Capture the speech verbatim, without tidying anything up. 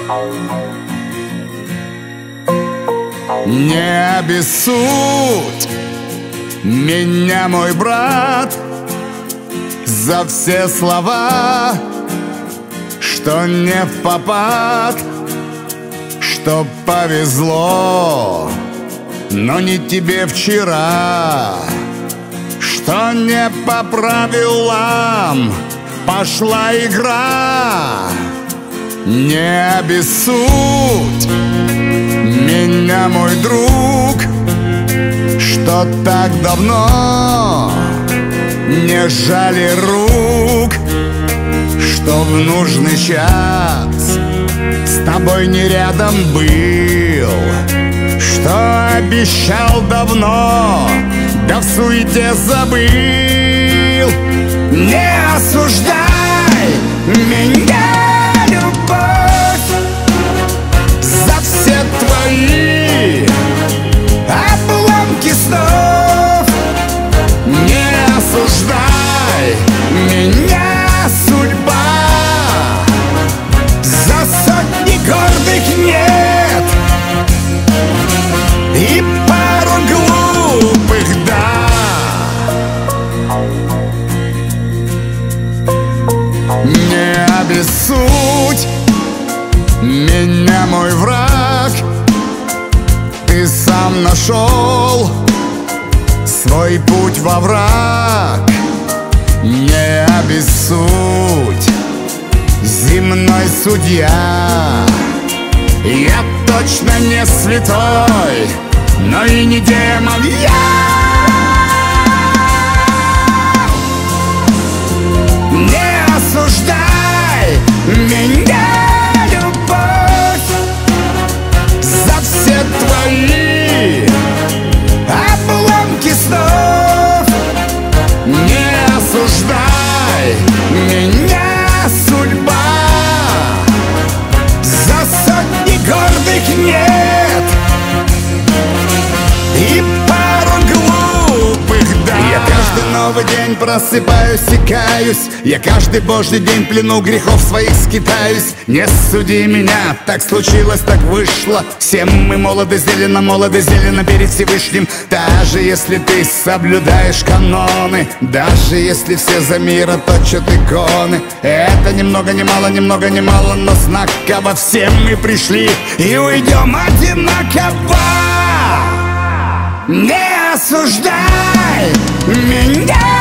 Не обессудь меня, мой брат, за все слова, что не впопад, что повезло, но не тебе вчера, что не по правилам пошла игра. Не обессудь меня, мой друг, что так давно не жали рук, что в нужный час с тобой не рядом был, что обещал давно, да в суете забыл. Не осуждай меня, любовь, за все твои обломки снов. Не осуждай меня, судьба, за сотни гордых нет и пару глупых «да». Не обессудь меня, мой враг, ты сам нашел свой путь во враг. Не обессудь, земной судья, я точно не святой, но и не демон я. Не осуждай меня, любовь, за все твои обломки снов. Не осуждай меня, судьба, за сотни гордых нет и пару глупых «да». Я каждый новый день просыпаюсь и каюсь, я каждый божий день в плену грехов своих скитаюсь. Не суди меня, так случилось, так вышло. Все мы молоды, зелено, молоды, зелено перед Всевышним. Даже если ты соблюдаешь каноны, даже если все за мира точат иконы, это ни много ни мало, ни много ни мало, но знаково все мы пришли и уйдем одинаково. Не осуждай меня,